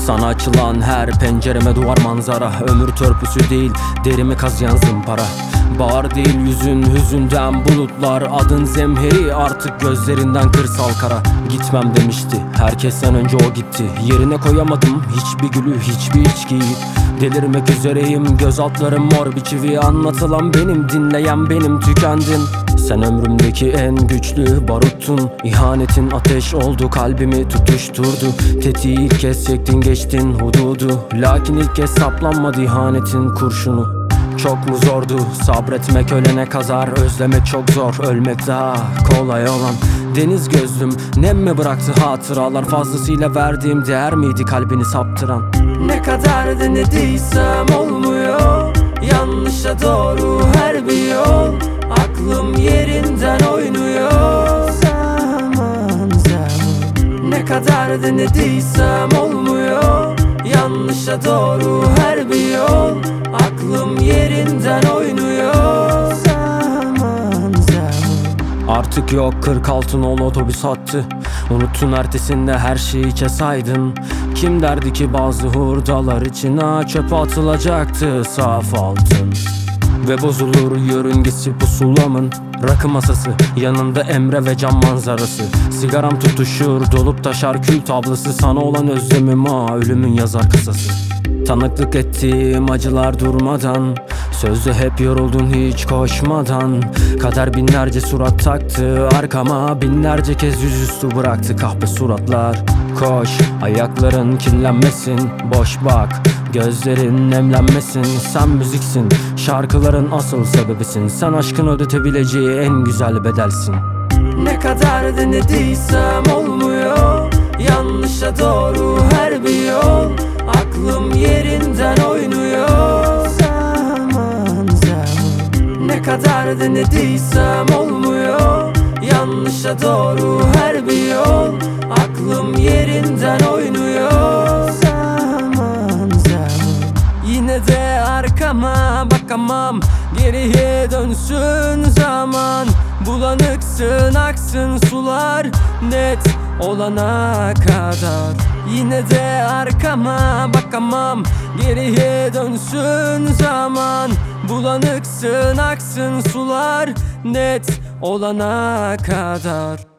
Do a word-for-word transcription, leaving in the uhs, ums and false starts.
Sana açılan her pencereme duvar manzara. Ömür törpüsü değil, derimi kazıyan zımpara. Bahar değil yüzün, hüzünden bulutlar. Adın zemheri, artık gözlerinden kırsal kara. Gitmem demişti, herkesten önce o gitti. Yerine koyamadım hiçbir gülü, hiçbir içkiyi. Delirmek üzereyim, göz altlarım mor bir çivi. Anlatılan benim, dinleyen benim, tükendin. Sen ömrümdeki en güçlü baruttun. İhanetin ateş oldu, kalbimi tutuşturdu. Tetiği ilk kez çektin, geçtin hududu. Lakin ilk kez saplanmadı ihanetin kurşunu. Çok mu zordu sabretmek, ölene kadar özlemek çok zor, ölmek daha kolay olan. Deniz gözlüm, nem mi bıraktı hatıralar? Fazlasıyla verdiğim değer miydi kalbini saptıran? Ne kadar denediysem olmuyor, yanlışa doğru her bir yol. Aklım yerinden oynuyor, zaman zaman. Ne kadar denediysem olmuyor, yanlışa doğru her bir yol. Aklım yerinden oynuyor, zaman zaman. Artık yok kırk altı nolu otobüs hattı. Unuttun ertesinde her şeyi içe saydın. Kim derdi ki bazı hurdalar içine çöpe atılacaktı saf altın. Ve bozulur yörüngesi pusulamın. Rakı masası, yanında Emre ve cam manzarası. Sigaram tutuşur, dolup taşar kül tablası. Sana olan özlemim ha, ölümün yazar kısası. Tanıklık ettiğim acılar durmadan. Sözde hep yoruldun hiç koşmadan. Kader binlerce surat taktı arkama. Binlerce kez yüzüstü bıraktı kahpe suratlar. Koş, ayakların kirlenmesin. Boş bak, gözlerin nemlenmesin. Sen müziksin, şarkıların asıl sebebisin. Sen aşkın ödetebileceği en güzel bedelsin. Ne kadar denediysem olmuyor, yanlışa doğru her bir yol. Aklım yerinden oynuyor, zaman zaman. Ne kadar denediysem olmuyor, yanlışa doğru her bir yol. Aklım yerinden oynuyor, zaman zaman. Yine de arkama bakamam, geriye dönsün zaman. Bulanıksın aksın sular, net olana kadar. Yine de arkama bakamam, geriye dönsün zaman. Bulanıksın aksın sular, net olana kadar.